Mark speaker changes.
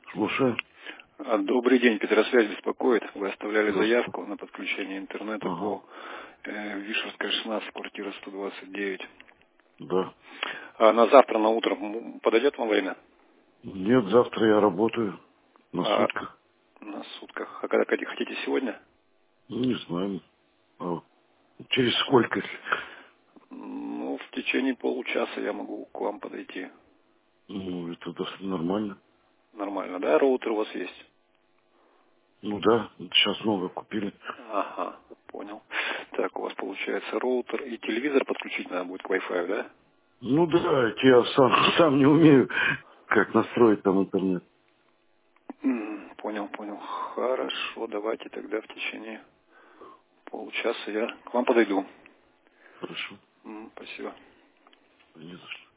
Speaker 1: Слушаю.
Speaker 2: Добрый день, Петросвязь беспокоит. Вы оставляли
Speaker 1: Да.
Speaker 2: заявку на подключение интернета
Speaker 1: Ага.
Speaker 2: по Вишерская 16, квартира 129.
Speaker 1: Да.
Speaker 2: А на завтра на утро подойдет вам время?
Speaker 1: Нет, завтра я работаю на
Speaker 2: А,
Speaker 1: сутках.
Speaker 2: на сутках. А когда хотите сегодня?
Speaker 1: Ну, не знаю. А через сколько?
Speaker 2: Ну, в течение получаса я могу к вам подойти.
Speaker 1: Ну, это нормально.
Speaker 2: Нормально, да? Роутер у вас есть?
Speaker 1: Ну да, сейчас много купили.
Speaker 2: Ага, понял. Так, у вас получается роутер и телевизор подключить надо будет к Wi-Fi, да?
Speaker 1: Ну да, я сам не умею, как настроить там интернет.
Speaker 2: Понял. Хорошо, давайте тогда в течение получаса я к вам подойду.
Speaker 1: Хорошо.
Speaker 2: Спасибо.
Speaker 1: Не за что.